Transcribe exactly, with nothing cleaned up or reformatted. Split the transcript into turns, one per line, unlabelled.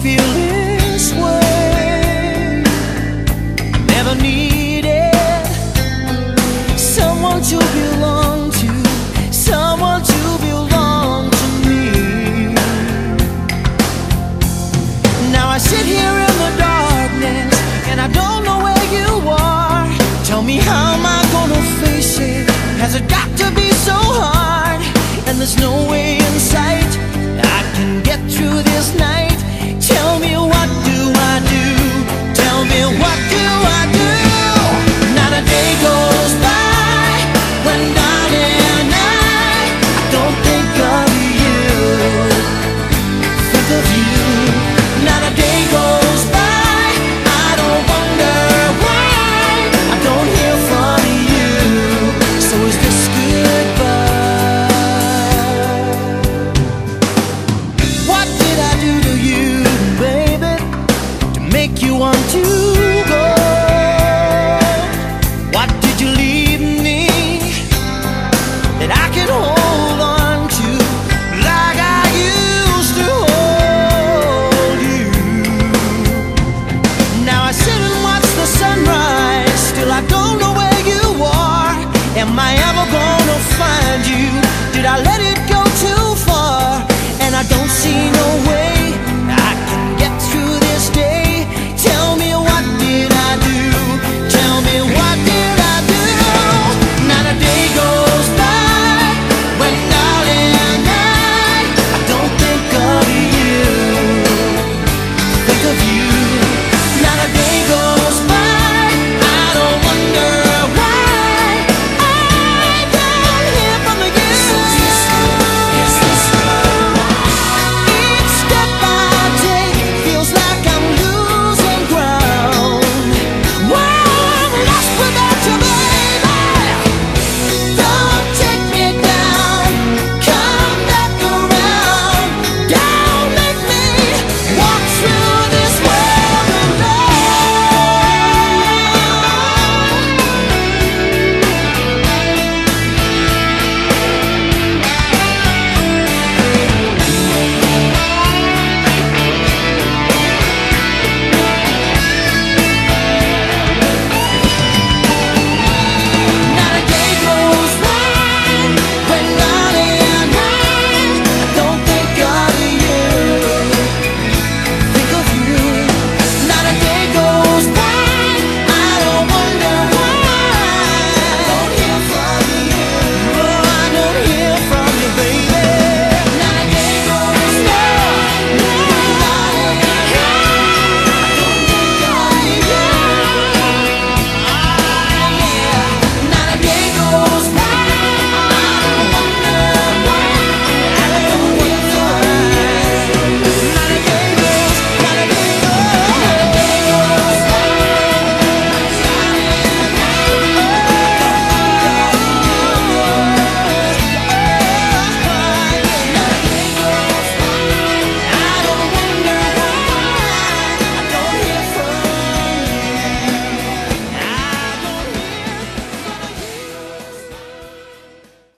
feel this way. Never needed someone to belong to, someone to belong to me. Now I sit here in the darkness and I don't know where you are. Tell me, how am I gonna face it? Has it got to be so hard? And there's no way in sight I can get through this night. Tell me, what do I do? Tell me, what do I do? Not a day goes by when, darling, I, I don't think of you, think of you. Not a day goes by, I don't wonder why I don't hear from you. So is this goodbye? What did I do to you, baby, to make you want to go? What did you leave me that I can hold on to like I used to hold you? Now I sit and watch the sunrise, still I don't know where you are. Am I ever gonna find you? Did I let it